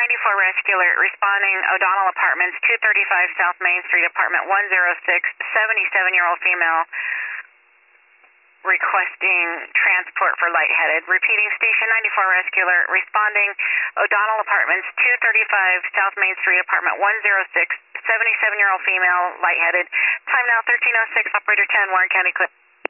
94 Rescue Alert, responding O'Donnell Apartments, 235 South Main Street, apartment 106, 77-year-old female requesting transport for lightheaded. Repeating, Station 94 Rescue Alert, responding O'Donnell Apartments, 235 South Main Street, apartment 106, 77-year-old female lightheaded. Time now 13:06, operator 10, Warren County Clip.